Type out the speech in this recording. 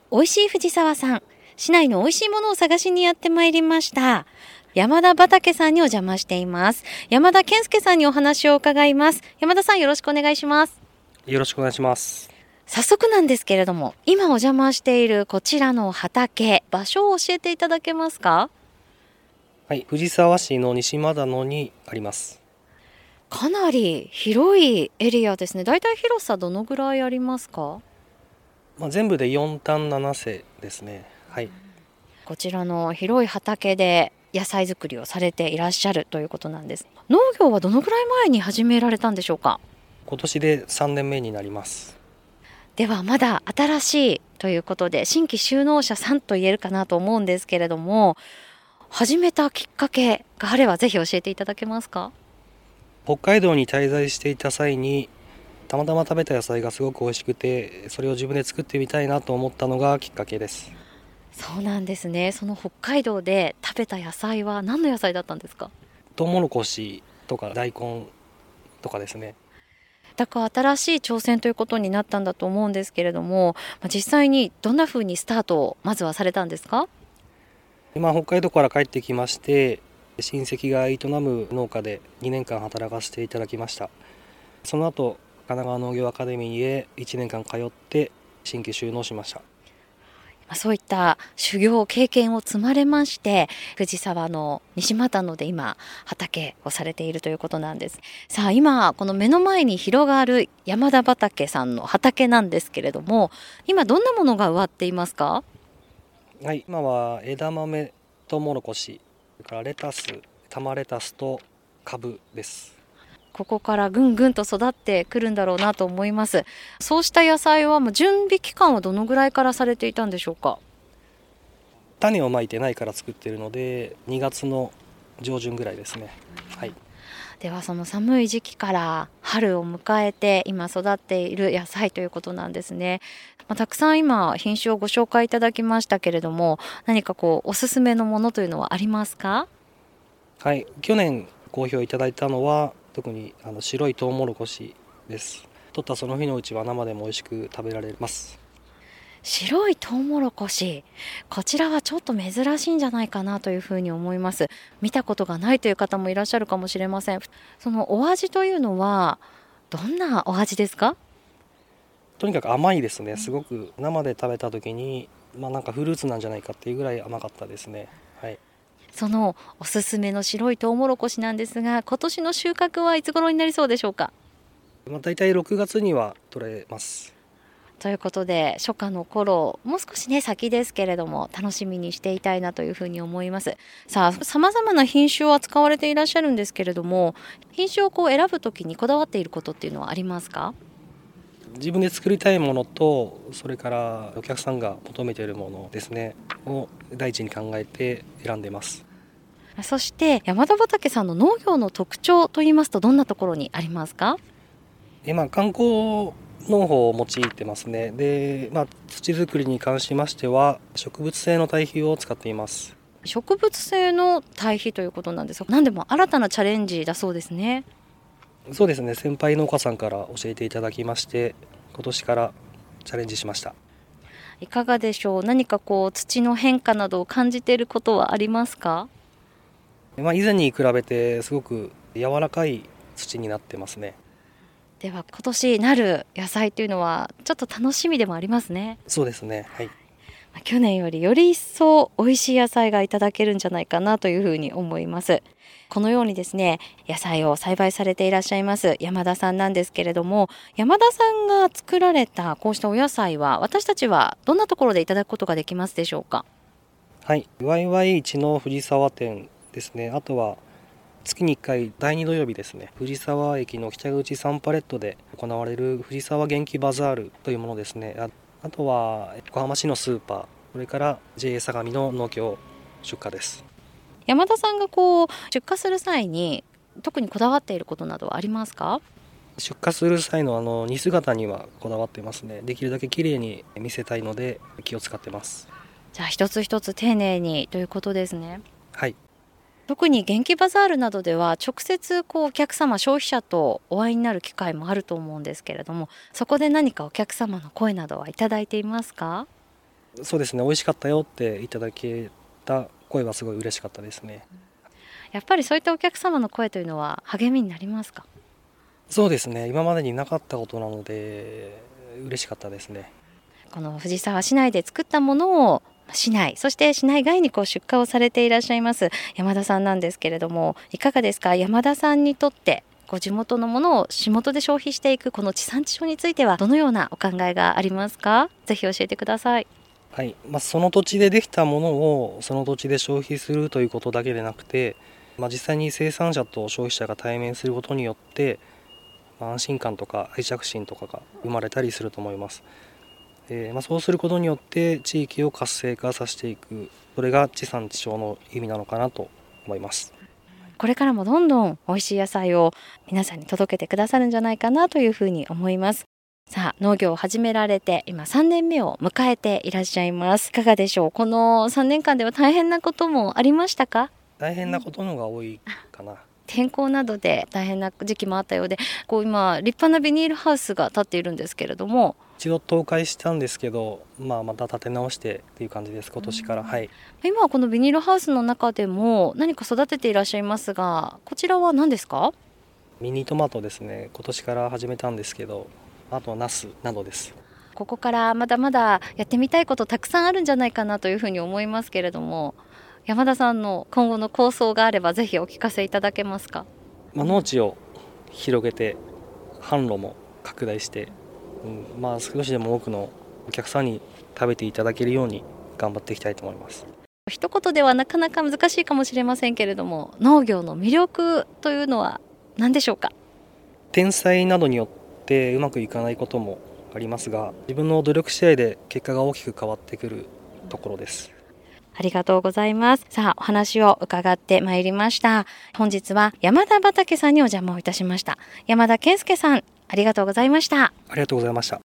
美味しい藤沢さん、市内の美味しいものを探しにやってまいりました。山田畑さんにお邪魔しています。山田健介さんにお話を伺います。山田さん、よろしくお願いします。 よろしくお願いします。 早速なんですけれども、今お邪魔しているこちらの畑、場所を教えていただけますか？ はい、藤沢市の西俣野にあります。 かなり広いエリアですね。だいたい広さどのぐらいありますか？ 全部で4単7世ですね。はい。 こちらの広い畑で野菜作りをされていらっしゃるということなんです。農業はどのぐらい前に始められたんでしょうか？ 今年で3年目になります。 ではまだ新しいということで新規就農者さんと言えるかなと思うんですけれども、始めたきっかけがあればぜひ教えていただけますか？ 北海道に滞在していた際にたまたま食べた野菜がすごく美味しくて、それを自分で作ってみたいなと思ったのがきっかけです。 そうなんですね。その北海道で食べた野菜は何の野菜だったんですか？ トウモロコシとか大根とかですね。 だから新しい挑戦ということになったんだと思うんですけれども、実際にどんな風にスタートをまずはされたんですか？ 今北海道から帰ってきまして、親戚が営む農家で2年間働かせていただきました。その後神奈川農業アカデミーへ1年間通って新規就農しました。 そういった修行経験を積まれまして、藤沢の西俣野で今畑をされているということなんです。さあ今この目の前に広がる山田畑さんの畑なんですけれども、今どんなものが植わっていますか？ はい、今は枝豆、トウモロコシ、それからレタス、玉レタスとカブです。 ここからぐんぐんと育ってくるんだろうなと思います。そうした野菜は準備期間はどのぐらいからされていたんでしょうか？ 種をまいてないから作っているので2月の上旬ぐらいですね。はい。 ではその寒い時期から春を迎えて今育っている野菜ということなんですね。たくさん今品種をご紹介いただきましたけれども、何かおすすめのものというのはありますか？ はい、去年好評いただいたのは特に白いトウモロコシです。取ったその日のうちは生でも美味しく食べられます。 白いトウモロコシ、こちらはちょっと珍しいんじゃないかなというふうに思います。見たことがないという方もいらっしゃるかもしれません。そのお味というのはどんなお味ですか？ とにかく甘いですね。すごく生で食べた時になんかフルーツなんじゃないかっていうぐらい甘かったですね。はい。 そのおすすめの白いトウモロコシなんですが、今年の収穫はいつ頃になりそうでしょうか？ だいたい6月には取れます。 ということで初夏の頃、もう少しね先ですけれども楽しみにしていたいなというふうに思います。さあ様々な品種を扱われていらっしゃるんですけれども、品種を選ぶときにこだわっていることっていうのはありますか？ 自分で作りたいものと、それからお客さんが求めているものですねを第一に考えて選んでます。 そして山田畑さんの農業の特徴といいますとどんなところにありますか？ 観光農法を用いてますね。で、土作りに関しましては植物性の堆肥を使っています。 植物性の堆肥ということなんですが、何でも新たなチャレンジだそうですね。 そうですね、先輩農家さんから教えていただきまして今年からチャレンジしました。 いかがでしょう？何か土の変化などを感じていることはありますか？ 以前に比べてすごく柔らかい土になってますね。 では今年なる野菜というのはちょっと楽しみでもありますね。 そうですね。はい。 去年よりより一層美味しい野菜がいただけるんじゃないかなというふうに思います。このようにですね、野菜を栽培されていらっしゃいます山田さんなんですけれども、山田さんが作られたこうしたお野菜は私たちはどんなところでいただくことができますでしょうか？ はい、ワイワイ市の藤沢店ですね。あとは月に1回第2土曜日ですね、藤沢駅の北口サンパレットで行われる藤沢元気バザールというものですね。あとは横浜市のスーパー、それから JA 相模の農協出荷です。 山田さんが出荷する際に特にこだわっていることなどはありますか？ 出荷する際の荷姿にはこだわってますね。できるだけ綺麗に見せたいので気を使ってます。 じゃあ一つ一つ丁寧にということですね。 はい。 特に元気バザールなどでは直接お客様消費者とお会いになる機会もあると思うんですけれども、そこで何かお客様の声などはいただいていますか？ そうですね、美味しかったよっていただけた声はすごい嬉しかったですね。 やっぱりそういったお客様の声というのは励みになりますか？ そうですね、今までになかったことなので嬉しかったですね。 この藤沢市内で作ったものを市内、そして市内外に出荷をされていらっしゃいます山田さんなんですけれども、いかがですか？山田さんにとって地元のものを地元で消費していくこの地産地消についてはどのようなお考えがありますか？ぜひ教えてください。 はい、その土地でできたものをその土地で消費するということだけでなくて、実際に生産者と消費者が対面することによって、安心感とか愛着心とかが生まれたりすると思います。そうすることによって地域を活性化させていく、それが地産地消の意味なのかなと思います。 これからもどんどん美味しい野菜を皆さんに届けてくださるんじゃないかなというふうに思います。さあ、農業を始められて今3年目を迎えていらっしゃいます。いかがでしょう？この3年間では大変なこともありましたか？ 大変なことのが多いかな。 天候などで大変な時期もあったようで、今立派なビニールハウスが建っているんですけれども、 一度倒壊したんですけど、また建て直してっていう感じです、今年から。はい。 今はこのビニールハウスの中でも何か育てていらっしゃいますが、こちらは何ですか？ ミニトマトですね、今年から始めたんですけど、あとナスなどです。 ここからまだまだやってみたいことたくさんあるんじゃないかなというふうに思いますけれども、山田さんの今後の構想があればぜひお聞かせいただけますか？ 農地を広げて販路も拡大して、少しでも多くのお客さんに食べていただけるように頑張っていきたいと思います。 一言ではなかなか難しいかもしれませんけれども、農業の魅力というのは何でしょうか？ 天災などによってうまくいかないこともありますが、自分の努力次第で結果が大きく変わってくるところです。 ありがとうございます。さあ、お話を伺ってまいりました。本日は山田畑さんにお邪魔をいたしました。山田健介さん、ありがとうございました。 ありがとうございました。